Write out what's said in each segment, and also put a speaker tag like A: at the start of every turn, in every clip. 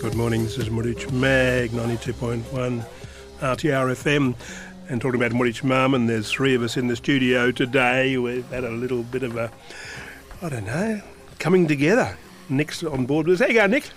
A: Good morning, this is Murich Mag, 92.1 RTR FM. And talking about Murich Mum, and there's three of us in the studio today. We've had a little bit of a, coming together. Nick's on board with us. How you going, Nick?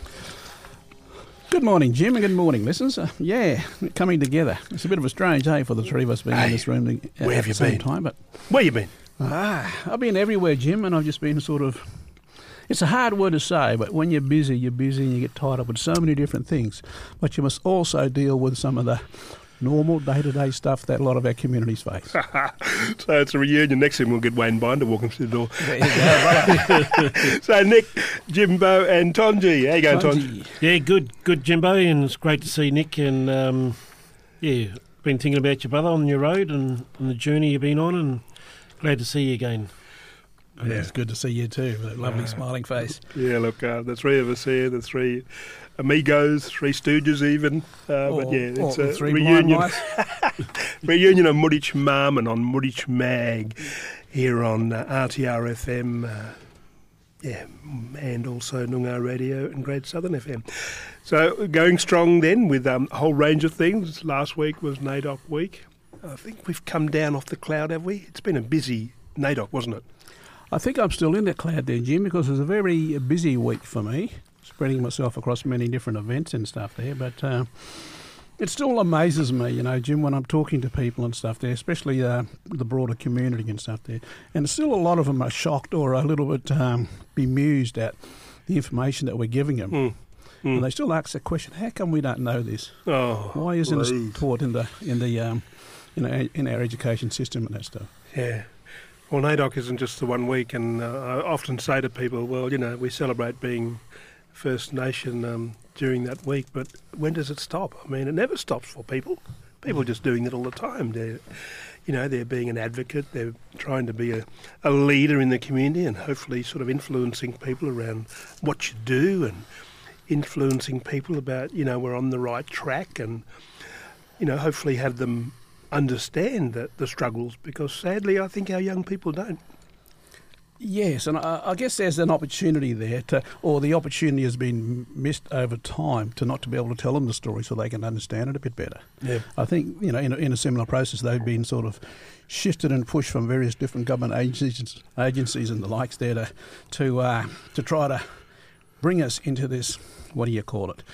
B: Good morning, Jim, and good morning, listeners. Coming together. It's a bit of a strange day for the three of us being in this room at the same time. But
A: where you been?
B: I've been everywhere, Jim, and I've just been sort of... It's a hard word to say, but when you're busy and you get tied up with so many different things. But you must also deal with some of the normal day-to-day stuff that a lot of our communities face.
A: So it's a reunion. Next thing we'll get Wayne Binder walking through the door.
B: There you go.
A: So Nick, Jimbo and Tonji. How you going, Tonji?
C: Yeah, good, Jimbo, and it's great to see Nick. And been thinking about your brother on your road and the journey you've been on, and glad to see you again.
B: Yeah. It's good to see you too, with that lovely smiling face.
A: Yeah, look, the three of us here, the three amigos, three stooges even. But yeah, it's a reunion. Reunion of Murich Mum and on Murich Mag here on RTR FM. And also Noongar Radio and Great Southern FM. So going strong then with a whole range of things. Last week was NAIDOC week. I think we've come down off the cloud, have we? It's been a busy NAIDOC, wasn't it?
B: I think I'm still in that cloud there, Jim, because it was a very busy week for me, spreading myself across many different events and stuff there. But it still amazes me, Jim, when I'm talking to people and stuff there, especially the broader community and stuff there. And still a lot of them are shocked or a little bit bemused at the information that we're giving them. And they still ask the question, how come we don't know this? Why isn't it taught in our education system and that stuff?
A: Yeah. Well, NAIDOC isn't just the 1 week, and I often say to people, well, we celebrate being First Nation during that week, but when does it stop? I mean, it never stops for people. People are just doing it all the time. They're being an advocate. They're trying to be a leader in the community and hopefully sort of influencing people around what you do and influencing people about, we're on the right track and, hopefully have them understand the struggles, because sadly I think our young people don't.
B: Yes, and I guess there's an opportunity there or the opportunity has been missed over time to be able to tell them the story so they can understand it a bit better. Yeah. I think, in a similar process they've been sort of shifted and pushed from various different government agencies and the likes there to try to bring us into this, what do you call it,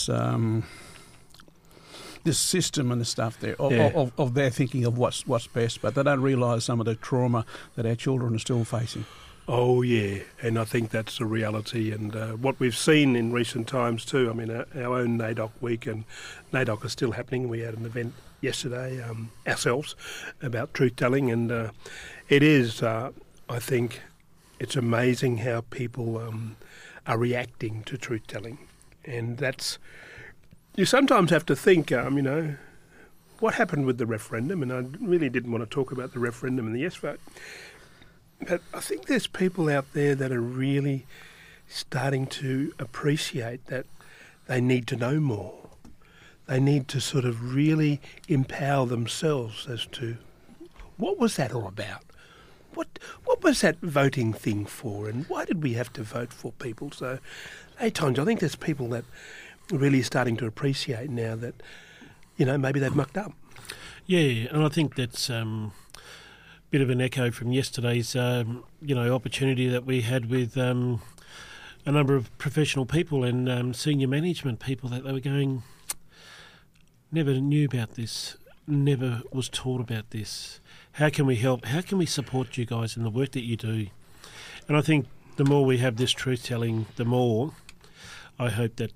B: this system and the stuff there of their thinking of what's best, but they don't realise some of the trauma that our children are still facing.
A: Oh yeah, and I think that's a reality, and what we've seen in recent times too. I mean, our own NAIDOC week, and NAIDOC is still happening. We had an event yesterday ourselves about truth telling, and it is. I think it's amazing how people are reacting to truth telling, and that's. You sometimes have to think, what happened with the referendum? And I really didn't want to talk about the referendum and the yes vote. But I think there's people out there that are really starting to appreciate that they need to know more. They need to sort of really empower themselves as to what was that all about? What was that voting thing for? And why did we have to vote for people? So, hey, Tonj, I think there's people that really starting to appreciate now that, maybe they've mucked up.
C: Yeah, and I think that's a bit of an echo from yesterday's, opportunity that we had with a number of professional people and senior management people that they were going, never knew about this, never was taught about this. How can we help? How can we support you guys in the work that you do? And I think the more we have this truth-telling, the more I hope that,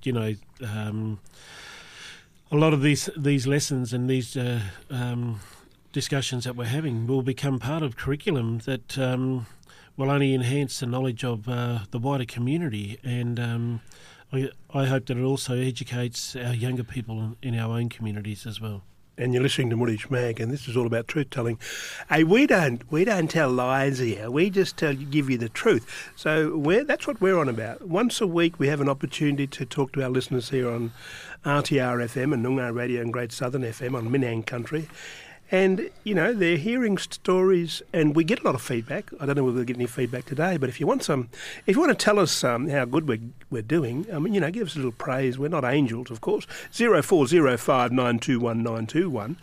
C: a lot of these lessons and these discussions that we're having will become part of curriculum that will only enhance the knowledge of the wider community. And I hope that it also educates our younger people in our own communities as well.
A: And you're listening to Murich Mag, and this is all about truth-telling. Hey, we don't tell lies here. We just give you the truth. So that's what we're on about. Once a week, we have an opportunity to talk to our listeners here on RTR FM and Noongar Radio and Great Southern FM on Minang Country. And, they're hearing stories, and we get a lot of feedback. I don't know whether we'll get any feedback today, but if you want to tell us how good we're doing, give us a little praise. We're not angels, of course. 0405 921 921,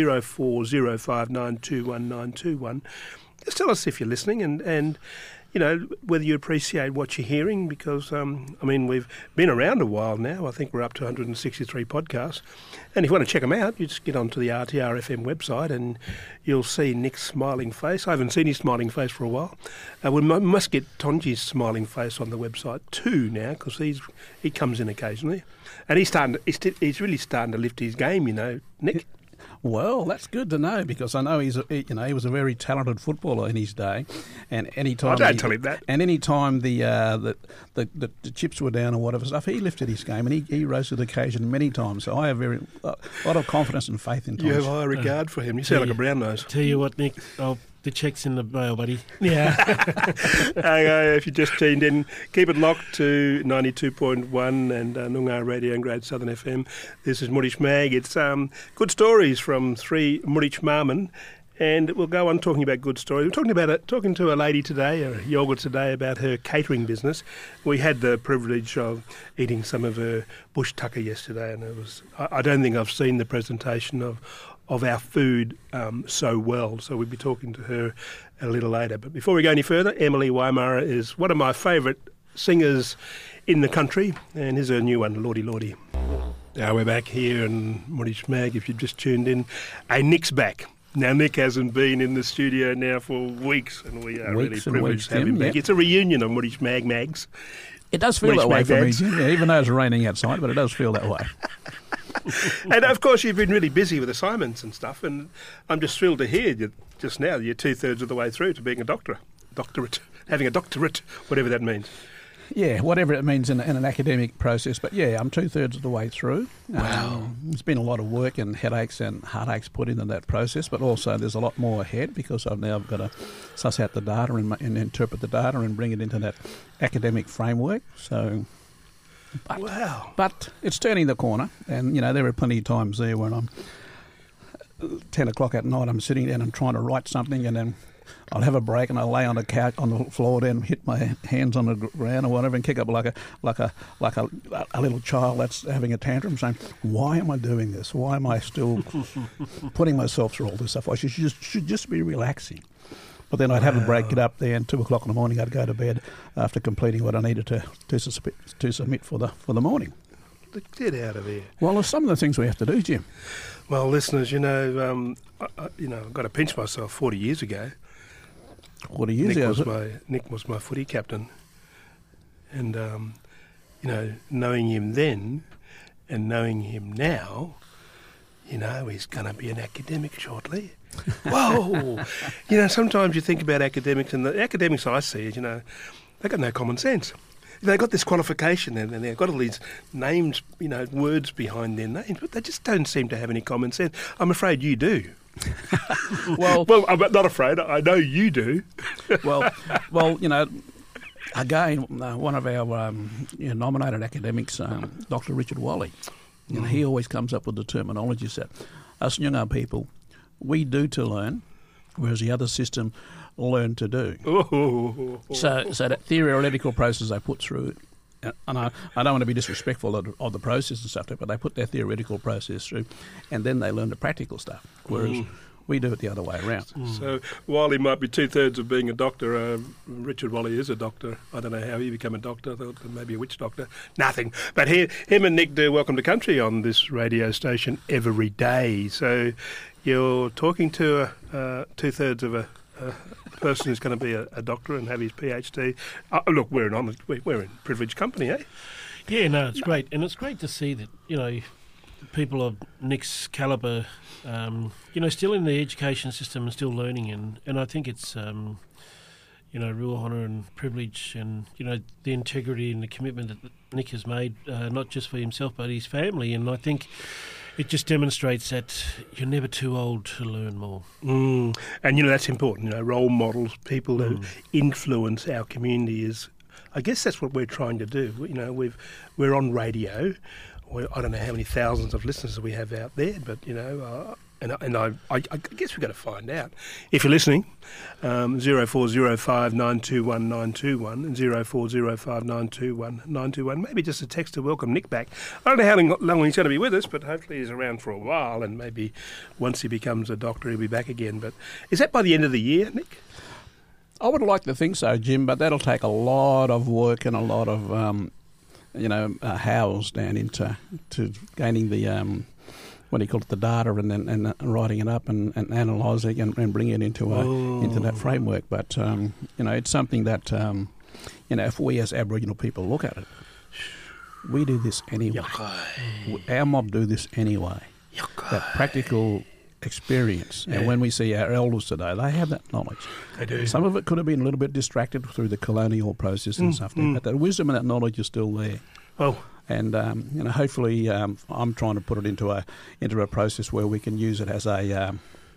A: 0405 921 921. Just tell us if you're listening and whether you appreciate what you're hearing, because, we've been around a while now. I think we're up to 163 podcasts. And if you want to check them out, you just get onto the RTRFM website and you'll see Nick's smiling face. I haven't seen his smiling face for a while. We must get Tonji's smiling face on the website too now, because he comes in occasionally. And he's really starting to lift his game, Nick.
B: Well, that's good to know, because I know he was a very talented footballer in his day, and anytime
A: don't tell him that.
B: And anytime the chips were down or whatever stuff, he lifted his game and he rose to the occasion many times. So I have a lot of confidence and faith in Tom.
A: You have high regard for him. You sound like a brown nose.
C: Tell you what, Nick, the check's in the mail, buddy.
A: Yeah. Okay, if you just tuned in, keep it locked to 92.1 and Noongar Radio and Great Southern FM. This is Murich Mag. It's good stories from 3 Murich Marmen, and we'll go on talking about good stories. We're talking to a lady today, a yogurt today, about her catering business. We had the privilege of eating some of her bush tucker yesterday, and I don't think I've seen the presentation of our food so well. So we'll be talking to her a little later. But before we go any further, Emily Waimara is one of my favourite singers in the country, and here's her new one, Lordy Lordy. Now we're back here in Murich Mag, if you've just tuned in. Nick's back. Now, Nick hasn't been in the studio now for weeks, and we are really privileged to have him back. Yep. It's a reunion of Murich Mag Mags.
B: It does feel that way for me, Jim, even though it's raining outside, but it does feel that way.
A: And, of course, you've been really busy with assignments and stuff, and I'm just thrilled to hear you just now you're 2/3 of the way through to being having a doctorate, whatever that means.
B: Yeah, whatever it means in an academic process. But, yeah, I'm 2/3 of the way through.
A: Wow.
B: There's been a lot of work and headaches and heartaches put into that process, but also there's a lot more ahead, because I've now got to suss out the data and interpret the data and bring it into that academic framework. So...
A: Wow.
B: But it's turning the corner, and, there are plenty of times there when I'm 10 o'clock at night, I'm sitting down and trying to write something, and then I'll have a break and I'll lay on the couch, on the floor there, and hit my hands on the ground or whatever and kick up like a little child that's having a tantrum, saying, why am I doing this? Why am I still putting myself through all this stuff? I should just be relaxing. But then I'd have a break, get up there, and 2 o'clock in the morning I'd go to bed after completing what I needed to submit for the morning.
A: Get out of here.
B: Well, there's some of the things we have to do, Jim.
A: Well, listeners, I've got to pinch myself. 40 years ago,
B: 40 years ago,
A: Nick was my footy captain, and knowing him then and knowing him now, he's going to be an academic shortly. Whoa! Sometimes you think about academics, and the academics I see, they've got no common sense. They've got this qualification, and they've got all these names, words behind their names, but they just don't seem to have any common sense. I'm afraid you do. Well, I'm not afraid. I know you do. well,
B: again, one of our nominated academics, Dr. Richard Wally, he always comes up with the terminology set. Us young people, we do to learn, whereas the other system learn to do. So that theoretical process they put through, and I don't want to be disrespectful of the process and stuff, but they put their theoretical process through, and then they learn the practical stuff, whereas we do it the other way around.
A: So while he might be 2/3 of being a doctor, Richard Wally is a doctor. I don't know how he became a doctor. I thought maybe a witch doctor. Nothing. But him and Nick do Welcome to Country on this radio station every day. So you're talking to 2/3 of a person who's going to be a doctor and have his PhD. Look, we're in privileged company, eh?
C: Yeah, no, it's great. And it's great to see that, people of Nick's calibre, still in the education system and still learning. And I think it's, real honour and privilege and, the integrity and the commitment that Nick has made, not just for himself but his family. And I think it just demonstrates that you're never too old to learn more.
A: And, that's important. Role models, people who influence our community I guess that's what we're trying to do. We're on radio. I don't know how many thousands of listeners we have out there, but, And I guess we've got to find out. If you're listening, 0405 921 921 and 0405 921 921. Maybe just a text to welcome Nick back. I don't know how long he's going to be with us, but hopefully he's around for a while, and maybe once he becomes a doctor, he'll be back again. But is that by the end of the year, Nick?
B: I would like to think so, Jim, but that'll take a lot of work and a lot of, hours down into gaining the... what do you call it, the data, and then writing it up and analysing and bringing it into that framework. But it's something that if we as Aboriginal people look at it, we do this anyway. Our mob do this anyway. That practical experience. Yeah. And when we see our elders today, they have that knowledge.
A: They do.
B: Some of it could have been a little bit distracted through the colonial process and stuff, but that wisdom and that knowledge is still there.
A: Well.
B: And hopefully, I'm trying to put it into a process where we can use it as a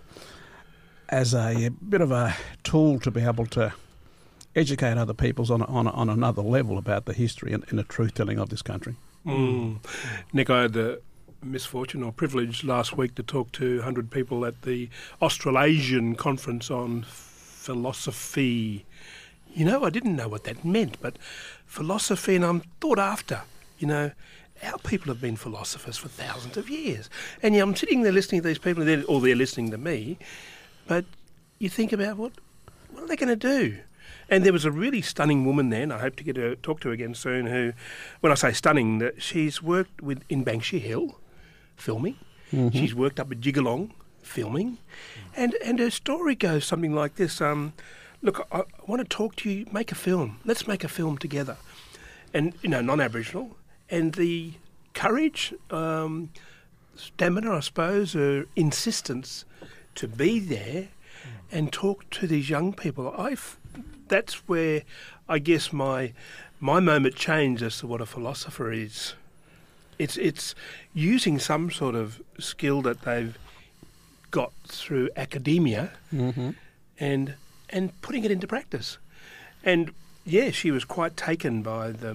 B: bit of a tool to be able to educate other peoples on another level about the history and the truth telling of this country.
A: Nick, I had the misfortune or privilege last week to talk to 100 people at the Australasian Conference on Philosophy. I didn't know what that meant, but philosophy, and I'm thought after. Our people have been philosophers for thousands of years. And I'm sitting there listening to these people, or they're listening to me, but you think about what are they going to do? And there was a really stunning woman there, and I hope to get to talk to her again soon, who, when I say stunning, that she's worked in Banksia Hill, filming. Mm-hmm. She's worked up at Jigalong, filming. And her story goes something like this. Look, I want to talk to you, make a film. Let's make a film together. And, non-Aboriginal. And the courage, stamina, I suppose, or insistence to be there and talk to these young people. That's where I guess my moment changed as to what a philosopher is. It's using some sort of skill that they've got through academia and putting it into practice. And yeah, she was quite taken by the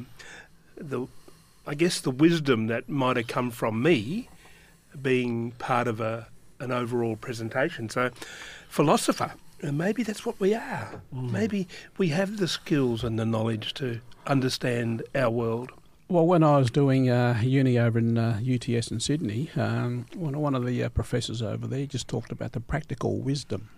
A: wisdom that might have come from me being part of an overall presentation. So, philosopher, maybe that's what we are. Maybe we have the skills and the knowledge to understand our world.
B: Well, when I was doing uni over in UTS in Sydney, one of the professors over there just talked about the practical wisdom.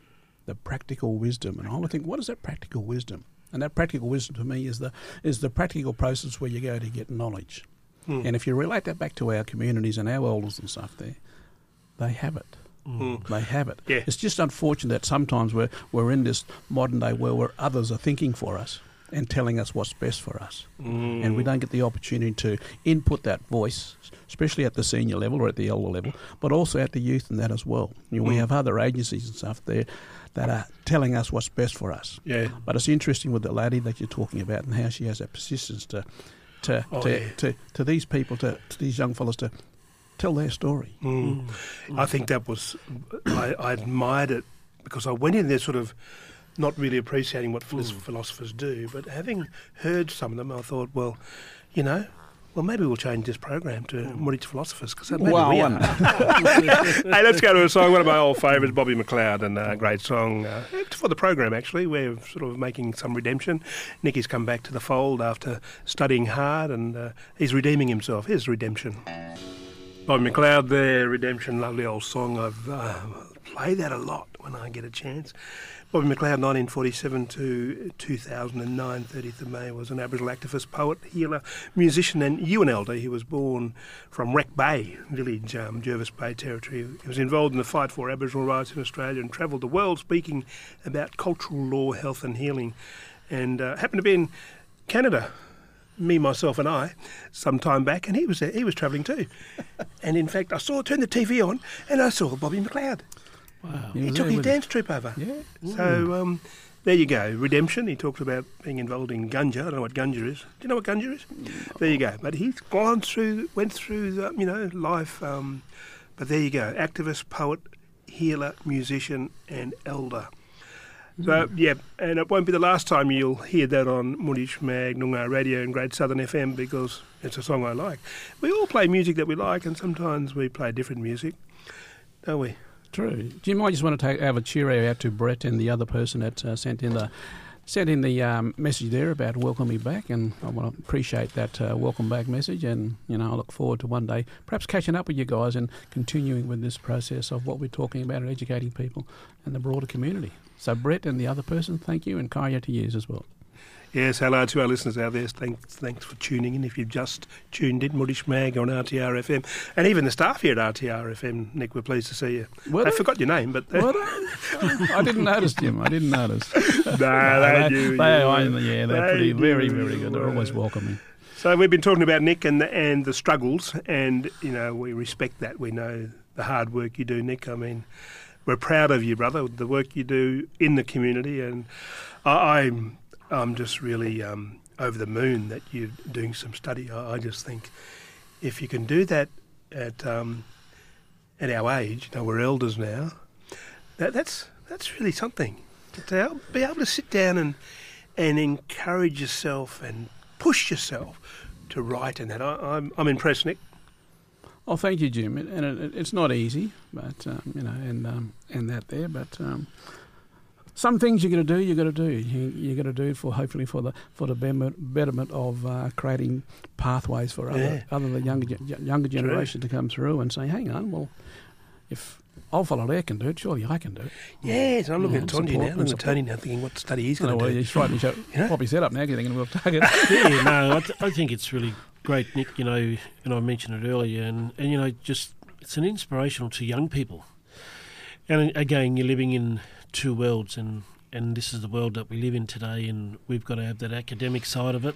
B: And I would think, what is that practical wisdom? And that practical wisdom to me is the practical process where you go to get knowledge. And if you relate that back to our communities and our elders and stuff there, they have it. They have it.
A: Yeah.
B: It's just unfortunate that sometimes we're in this modern day world where others are thinking for us and telling us what's best for us. And we don't get the opportunity to input that voice, especially at the senior level or at the elder level, but also at the youth and that as well. We have other agencies and stuff there that are telling us what's best for us.
A: Yeah.
B: But it's interesting with the lady that you're talking about and how she has that persistence to these people, to these young fellas to tell their story.
A: I think that was, I admired it because I went in there sort of not really appreciating what philosophers do, but having heard some of them, I thought, well, maybe we'll change this program to Morich Philosophers, because maybe we are. Hey, let's go to a song, one of my old favourites, Bobby McLeod, and a great song for the program, actually. We're sort of making some redemption. Nicky's come back to the fold after studying hard, and he's redeeming himself. Here's Redemption. Bobby McLeod there, Redemption, lovely old song. I've played that a lot when I get a chance. Bobby McLeod, 1947 to 2009, 30th of May, was an Aboriginal activist, poet, healer, musician and Yuin elder. He was born from Wreck Bay village, Jervis Bay Territory. He was involved in the fight for Aboriginal rights in Australia and travelled the world speaking about cultural law, health and healing. And happened to be in Canada, me, myself and I, some time back, and he was there. He was travelling too. And in fact, I turned the TV on and I saw Bobby McLeod.
B: Wow.
A: He took his dance troupe over.
B: Yeah.
A: So there you go. Redemption. He talked about being involved in Gunja. I don't know what Gunja is. Do you know what Gunja is? No. There you go. But he's went through life. But there you go. Activist, poet, healer, musician and elder. So, yeah, and it won't be the last time you'll hear that on Morich Mag Noongar Radio and Great Southern FM, because it's a song I like. We all play music that we like, and sometimes we play different music, don't we?
B: True. Jim, I just want to have a cheerio out to Brett and the other person that sent in the message there about welcoming me back, and I want to appreciate that welcome back message, and I look forward to one day perhaps catching up with you guys and continuing with this process of what we're talking about and educating people and the broader community. So Brett and the other person, thank you, and kaya to you as well.
A: Yes, hello to our listeners out there. Thanks for tuning in. If you've just tuned in, Moorish Mag on RTR FM, and even the staff here at RTR FM, Nick, we're pleased to see you. I forgot your name, but
B: I didn't notice, Jim. I didn't notice.
A: They're
B: pretty very, very good. They're always welcoming.
A: So we've been talking about Nick and the struggles, and we respect that. We know the hard work you do, Nick. I mean, we're proud of you, brother, the work you do in the community, and I'm just really over the moon that you're doing some study. I just think if you can do that at our age, we're elders now, that's really something. To be able to sit down and encourage yourself and push yourself to write and that. I'm impressed, Nick.
B: Oh, thank you, Jim. And it's not easy, but and that there, but. Some things you're going to do. You're going to do. You're going to do it hopefully for the betterment of creating pathways for other younger generation to come through and say, hang on, well, if old fella there can do it, surely I can do it.
A: Yes, I'm looking at Tony now, and Tony now thinking what study he's going to do.
B: He's trying to pop his head up now, thinking we'll target.
C: I think it's really great, Nick. And I mentioned it earlier, and just it's an inspirational to young people. And again, you're living in two worlds, and this is the world that we live in today, and we've got to have that academic side of it,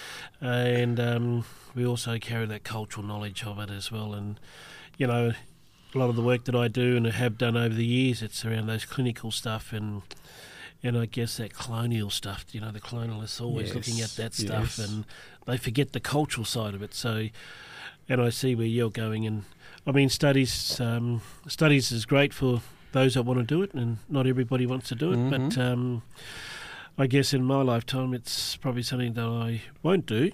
C: and we also carry that cultural knowledge of it as well. And a lot of the work that I do and have done over the years, it's around those clinical stuff and I guess that colonial stuff. The colonialists are always looking at that stuff, and they forget the cultural side of it. So, and I see where you're going, and I mean studies is great for those that want to do it, and not everybody wants to do it. But I guess in my lifetime, it's probably something that I won't do.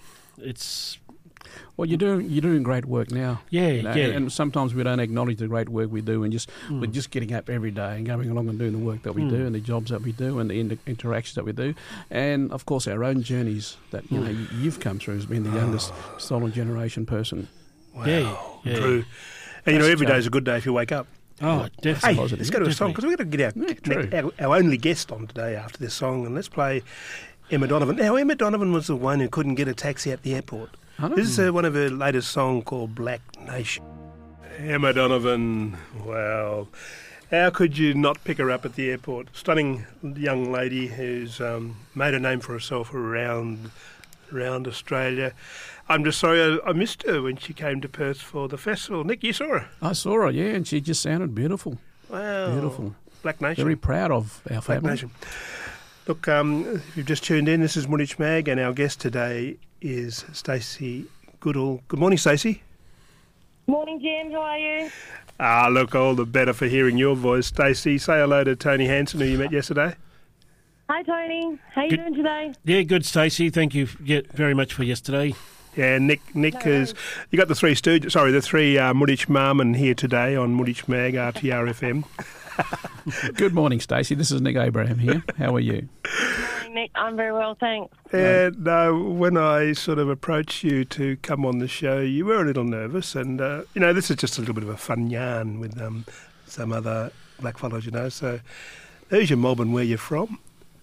B: Well, you're doing great work now.
C: Yeah.
B: And sometimes we don't acknowledge the great work we do, and we're just getting up every day and going along and doing the work that we do, and the jobs that we do, and the interactions that we do, and of course our own journeys that you've come through as being the youngest stolen generation person.
A: Wow. Yeah. True. And every day is a good day if you wake up.
C: Oh, definitely.
A: Hey, let's go to a song, because we're going to get our only guest on today after this song, and let's play Emma Donovan. Now, Emma Donovan was the one who couldn't get a taxi at the airport. This is one of her latest songs called Black Nation. Emma Donovan, wow. How could you not pick her up at the airport? Stunning young lady who's made a name for herself around Australia. I'm just sorry I missed her when she came to Perth for the festival. Nick, you saw her?
B: I saw her, yeah, and she just sounded beautiful.
A: Wow.
B: Beautiful.
A: Black Nation.
B: Very proud of our family.
A: Black Nation. Look, if you've just tuned in, this is Moorish Mag, and our guest today is Stacey Goodall. Good morning, Stacey.
D: Morning, Jim. How are you?
A: Look, all the better for hearing your voice, Stacey. Say hello to Tony Hansen, who you met yesterday.
D: Hi, Tony. How are you doing today?
C: Yeah, good, Stacey. Thank you very much for yesterday.
A: Yeah, Nick is... You got the three Moorish Marmen here today on Moorish Mag, RTR FM.
B: Good morning, Stacey. This is Nick Abraham here. How are you?
D: Good morning, Nick. I'm very well, thanks.
A: And when I sort of approached you to come on the show, you were a little nervous, and, this is just a little bit of a fun yarn with some other blackfellows, So who's your mob and where you're from?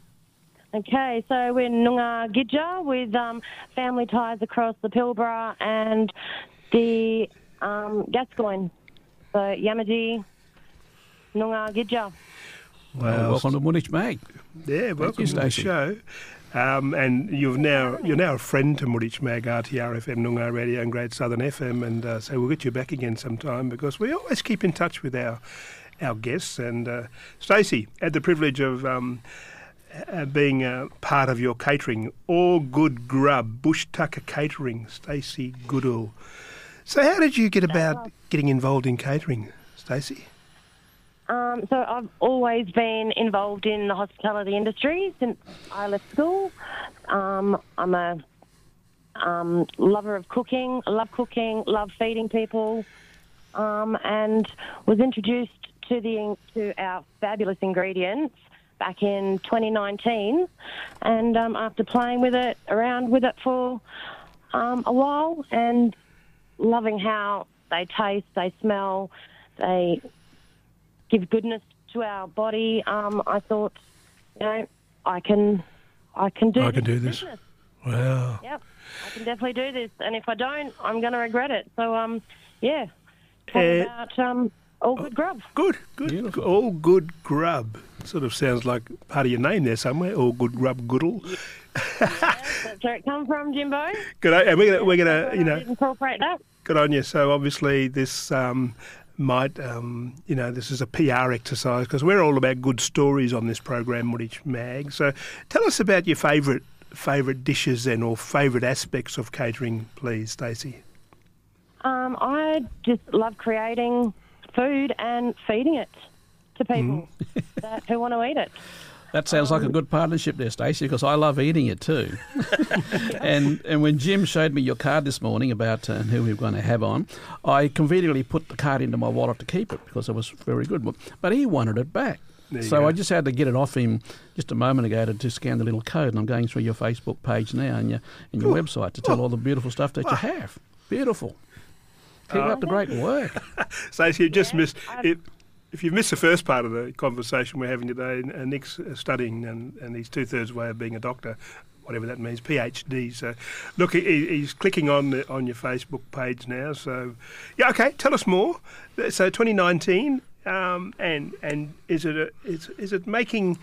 D: Okay, so we're Noongar Gidja with family ties across the Pilbara and the Gascoyne. So Yamaji, Noongar Gidja.
A: Wow.
B: Welcome to Moorish Mag.
A: Yeah, welcome to the show. And you're now a friend to Moorish Mag, RTR FM, Noongar Radio and Great Southern FM, and so we'll get you back again sometime, because we always keep in touch with our guests. And Stacey had the privilege of being part of your catering, All Good Grub, Bush Tucker Catering, Stacey Goodall. So how did you get about getting involved in catering, Stacey?
D: So I've always been involved in the hospitality industry since I left school. I'm a lover of cooking, love feeding people, and was introduced to our fabulous ingredients back in 2019, and after playing around with it for a while, and loving how they taste, they smell, they give goodness to our body, I thought, I can do this.
A: Wow.
D: Yep, I can definitely do this, and if I don't, I'm going to regret it. So, talking about all good grub.
A: Good.
B: Beautiful.
A: All good grub. Sort of sounds like part of your name there somewhere. All good grub, goodle.
D: That's where it comes from, Jimbo.
A: Good. And we're gonna
D: Incorporate that.
A: Good on you. So obviously this might, this is a PR exercise because we're all about good stories on this program, Woolwich Mag. So tell us about your favourite dishes then, or favourite aspects of catering, please, Stacey.
D: I just love creating food and feeding it to people who want to eat it.
B: That sounds like a good partnership there, Stacey, because I love eating it too. and when Jim showed me your card this morning about who we were going to have on, I conveniently put the card into my wallet to keep it because it was very good. But he wanted it back. So I just had to get it off him just a moment ago to scan the little code, and I'm going through your Facebook page now and your website to tell all the beautiful stuff that you have. Beautiful. Keep up the great work.
A: Stacey, you just missed it. If you've missed the first part of the conversation we're having today, Nick's studying and he's 2/3 way of being a doctor, whatever that means, PhD. So, look, he's clicking on your Facebook page now. So, okay, tell us more. So, 2019, and is it making?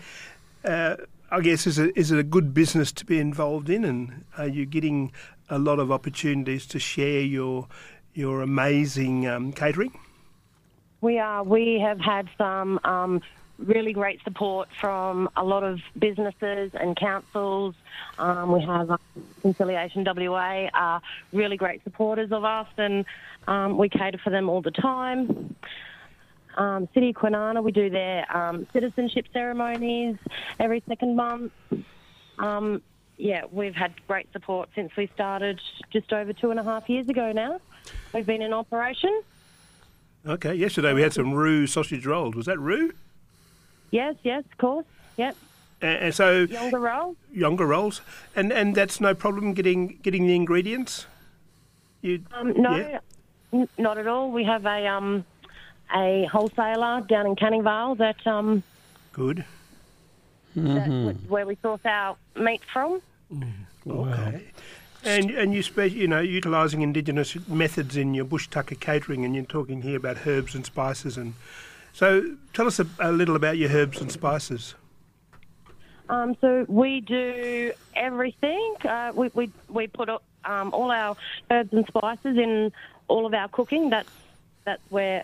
A: I guess is it a good business to be involved in, and are you getting a lot of opportunities to share your amazing catering?
D: We are. We have had some really great support from a lot of businesses and councils. We have Conciliation WA are really great supporters of us, and we cater for them all the time. City of Kwinana, we do their citizenship ceremonies every second month. We've had great support since we started just over 2.5 years ago now. We've been in operation.
A: Okay, yesterday we had some roux sausage rolls. Was that roux?
D: Yes, of course. Yep.
A: And so Younger rolls, and that's no problem getting the ingredients.
D: No, not at all. We have a wholesaler down in Canning Vale that
A: good.
D: That's where we source our meat from.
A: Okay. And you utilising indigenous methods in your bush tucker catering, and you're talking here about herbs and spices, and so tell us a little about your herbs and spices.
D: So we do everything. We put all our herbs and spices in all of our cooking. That's where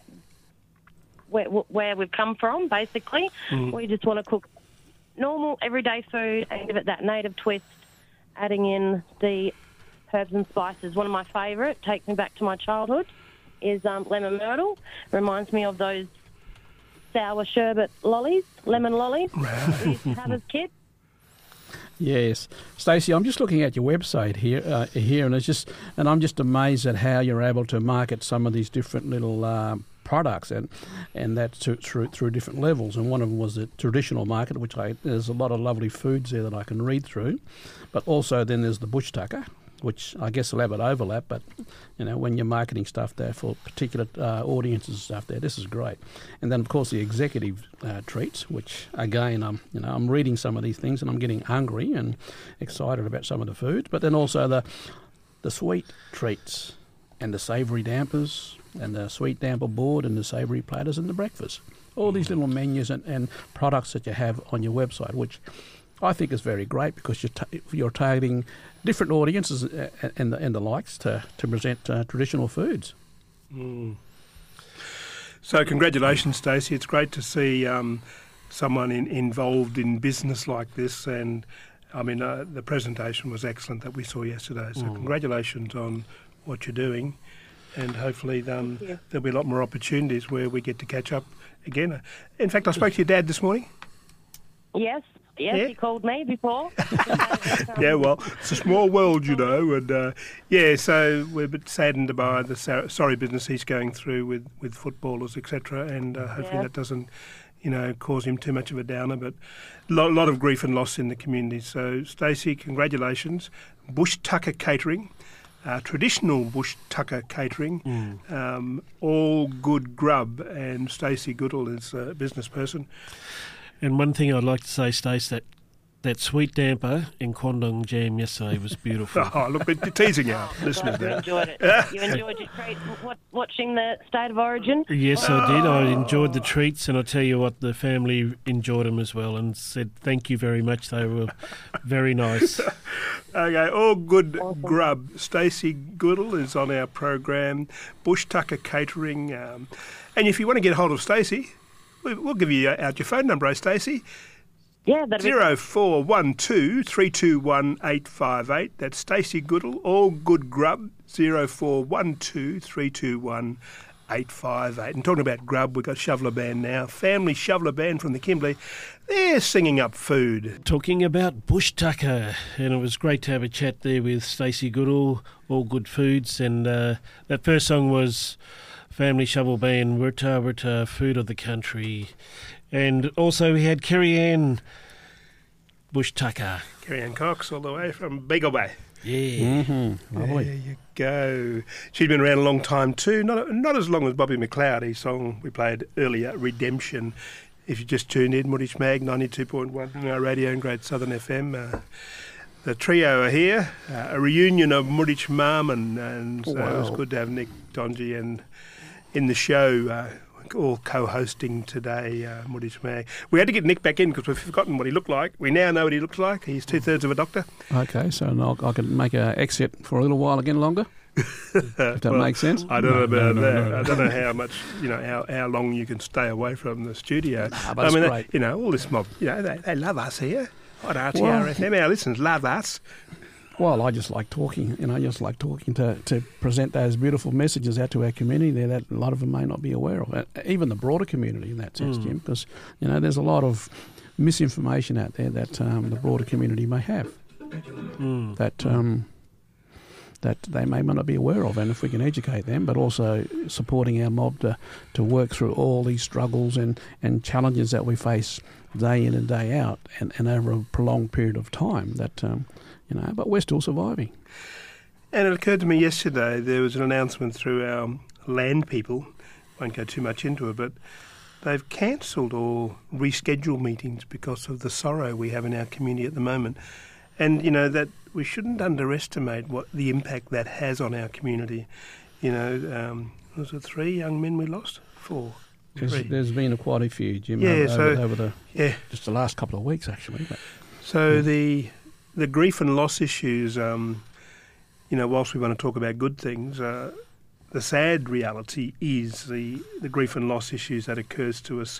D: we've come from, basically. We just want to cook normal, everyday food and give it that native twist, adding in the herbs and spices. One of my favourite, takes me back to my childhood, is lemon myrtle. Reminds me of those sour sherbet lollies, lemon lollies we used to have as kids.
B: Yes, Stacey, I'm just looking at your website here, and I'm just amazed at how you're able to market some of these different little products, and that's through different levels. And one of them was the traditional market, which there's a lot of lovely foods there that I can read through, but also then there's the bush tucker, which I guess will have an overlap, but when you're marketing stuff there for particular audiences and stuff there, this is great. And then of course the executive treats, which again I'm reading some of these things and I'm getting hungry and excited about some of the foods, but then also the sweet treats and the savoury dampers and the sweet damper board and the savoury platters and the breakfast. All these little menus and products that you have on your website, which I think is very great because you're targeting different audiences and the likes to present traditional foods.
A: So congratulations, Stacey. It's great to see someone involved in business like this, and I mean the presentation was excellent that we saw yesterday. So congratulations on what you're doing, and hopefully there'll be a lot more opportunities where we get to catch up again. In fact, I spoke to your dad this morning.
D: Yes, Yes,
A: Yeah.
D: he called me before.
A: Yeah, well, it's a small world, you know, and so we're a bit saddened by the sorry business he's going through with footballers, etc., and hopefully
D: Yeah.
A: that doesn't, cause him too much of a downer, but a lot of grief and loss in the community. So, Stacey, congratulations. Bush Tucker Catering, traditional Bush Tucker Catering, all good grub, and Stacey Goodall is a business person.
C: And one thing I'd like to say, Stace, that sweet damper in Kwandong jam yesterday was beautiful.
A: Oh, look, we're teasing our listeners
D: Glad you
A: now.
D: enjoyed it. You enjoyed your treat watching the State of Origin?
C: Yes, I did. I enjoyed the treats, and I tell you what, the family enjoyed them as well and said thank you very much. They were very nice.
A: Okay, all good grub. Stacey Goodall is on our program, Bush Tucker Catering. And if you want to get hold of Stacey, we'll give you out your phone number, Stacey.
D: Yeah, that'd be
A: 0412 321 858. That's Stacey Goodall, all good grub, 0412 321 858. And talking about grub, we've got Shoveler Band now, family Shoveler Band from the Kimberley. They're singing up food.
C: Talking about Bush Tucker, and it was great to have a chat there with Stacey Goodall, All Good Foods, and that first song was Family Shovel Band, Wurta Wurta, Food of the Country. And also we had Kerry Ann Bush Tucker.
A: Kerry Ann Cox, all the way from Beagle Bay.
C: Yeah.
B: Mm-hmm. Lovely.
A: There you go. She's been around a long time too. Not as long as Bobby McLeod. His song we played earlier, Redemption. If you just tuned in, Moorish Mag 92.1 on our radio and Great Southern FM. The trio are here, a reunion of Moorish Marmon, and so it was good to have Nick Donji and in the show, all co-hosting today, Moorish Mag. We had to get Nick back in because we've forgotten what he looked like. We now know what he looks like. He's 2/3 of a doctor.
B: Okay, so I can make an exit for a little while again longer, if that makes sense.
A: I don't know about that.
B: No.
A: I don't know how much, how long you can stay away from the studio.
B: But it's great.
A: All this mob, they love us here on RTRFM. Our listeners love us.
B: Well, I just like talking, to present those beautiful messages out to our community there that a lot of them may not be aware of, even the broader community in that sense, Jim, because, there's a lot of misinformation out there that the broader community may have that they may not be aware of, and if we can educate them, but also supporting our mob to work through all these struggles and challenges that we face day in and day out and over a prolonged period of time, that but we're still surviving.
A: And it occurred to me yesterday, there was an announcement through our land people, won't go too much into it, but they've cancelled or rescheduled meetings because of the sorrow we have in our community at the moment. And, that we shouldn't underestimate what the impact that has on our community. Was it 3 young men we lost? 4?
B: There's been quite a few, Jim, over just the last couple of weeks, actually. But,
A: so the grief and loss issues, whilst we want to talk about good things, the sad reality is the grief and loss issues that occurs to us,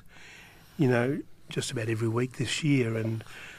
A: just about every week this year. And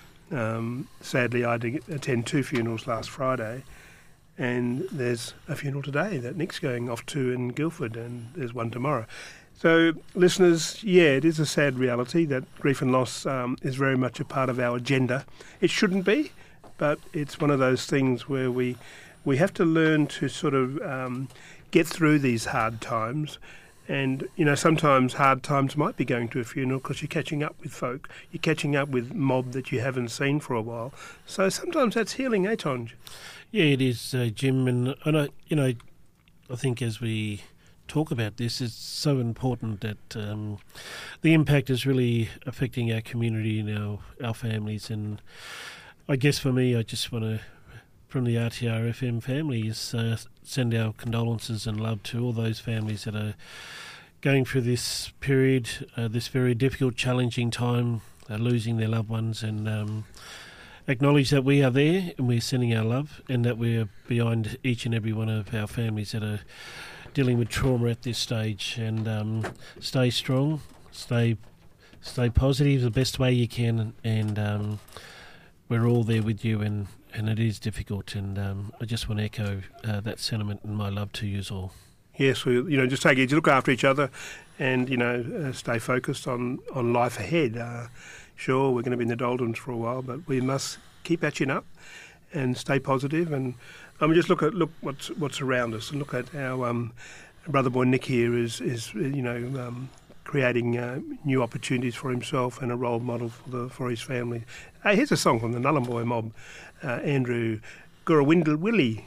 A: sadly, I did attend 2 funerals last Friday, and there's a funeral today that Nick's going off to in Guildford, and there's one tomorrow. So, listeners, it is a sad reality that grief and loss is very much a part of our agenda. It shouldn't be, but it's one of those things where we have to learn to sort of get through these hard times. And, sometimes hard times might be going to a funeral because you're catching up with folk. You're catching up with mob that you haven't seen for a while. So sometimes that's healing, Tonj?
C: Yeah, it is, Jim. And I think as we talk about this, it's so important that the impact is really affecting our community and our families. And I guess for me, I just want to, from the RTR FM family, is send our condolences and love to all those families that are going through this period, this very difficult, challenging time, losing their loved ones, and acknowledge that we are there and we're sending our love, and that we're behind each and every one of our families that are dealing with trauma at this stage. And stay strong, stay positive the best way you can, and we're all there with you, and it is difficult, and I just want to echo that sentiment and my love to you all.
A: Yes, we just take it to look after each other, and stay focused on life ahead. Sure, we're going to be in the doldrums for a while, but we must keep etching up and stay positive. And I mean, just look what's around us, and look at our brother boy Nick here is creating new opportunities for himself and a role model for his family. Hey, here's a song from the Nullarbor Mob, Andrew Gurrawinwiwi.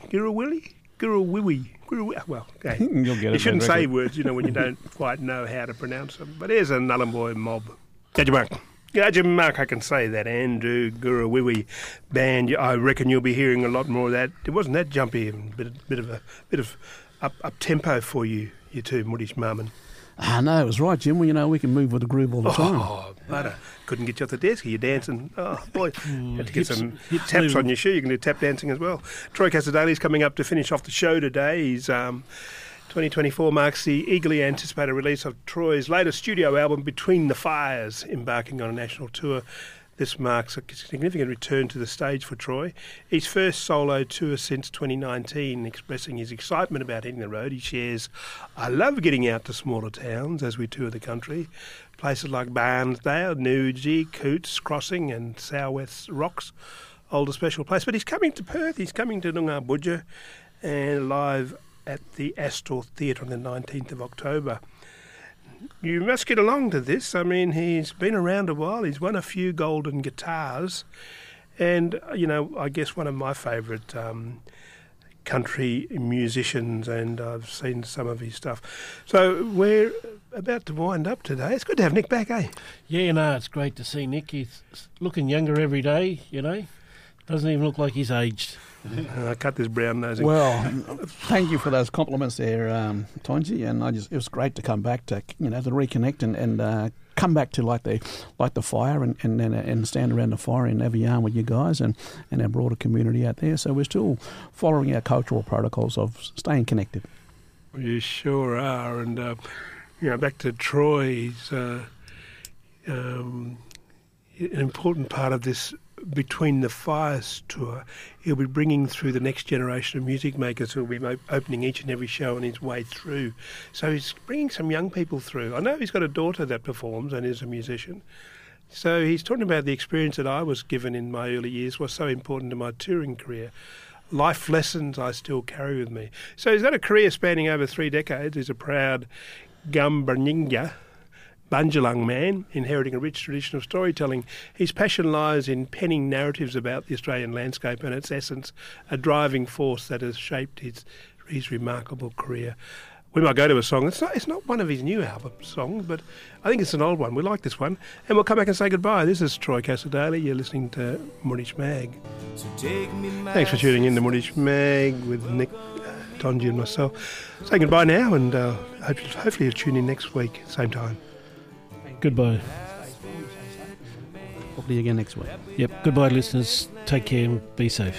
A: Well, okay.
B: You'll get it.
A: You shouldn't say words, when you don't quite know how to pronounce them. But here's a Nullarbor Mob. Mark, I can say that. Andrew Gurrawinwiwi band. I reckon you'll be hearing a lot more of that. It wasn't that jumpy, bit of up tempo for you two, Moorish Marmon.
B: No, it was right, Jim. Well, we can move with the groove all the time.
A: Oh, butter. Couldn't get you off the desk. You're dancing. Oh, boy. Had to get some taps on your shoe. You can do tap dancing as well. Troy Casadei's coming up to finish off the show today. He's 2024 marks the eagerly anticipated release of Troy's latest studio album, Between the Fires, embarking on a national tour. This marks a significant return to the stage for Troy. His first solo tour since 2019, expressing his excitement about hitting the road. He shares, "I love getting out to smaller towns as we tour the country. Places like Barnsdale, Newgee, Cootes Crossing and Southwest Rocks hold a special place." But he's coming to Perth, he's coming to Noongar Budja, and live at the Astor Theatre on the 19th of October. You must get along to this. I mean, he's been around a while. He's won a few golden guitars. And, I guess one of my favourite country musicians, and I've seen some of his stuff. So we're about to wind up today. It's good to have Nick back, eh?
C: Yeah, it's great to see Nick. He's looking younger every day, Doesn't even look like he's aged.
A: I cut this brown nosing.
B: Well, thank you for those compliments there, Tonji, and it was great to come back to to reconnect and come back to like the fire and stand around the fire and have a yarn with you guys and our broader community out there. So we're still following our cultural protocols of staying connected.
A: You sure are, and back to Troy's an important part of this Between the Fires tour. He'll be bringing through the next generation of music makers who will be opening each and every show on his way through. So he's bringing some young people through. I know he's got a daughter that performs and is a musician. So he's talking about the experience that I was given in my early years was so important to my touring career. Life lessons I still carry with me. So he's got a career spanning over 3 decades. He's a proud Gumbarnyinga Bunjalung man, inheriting a rich tradition of storytelling. His passion lies in penning narratives about the Australian landscape and its essence, a driving force that has shaped his remarkable career. We might go to a song. It's not one of his new album songs, but I think it's an old one. We like this one. And we'll come back and say goodbye. This is Troy Casadei. You're listening to Moorish Mag. So thanks for tuning in to Moorish Mag with Nick, Tonji and myself. Say goodbye now, and hopefully you'll tune in next week, same time.
C: Goodbye.
B: Talk to you again next week.
C: Yep. Goodbye, listeners. Take care and be safe.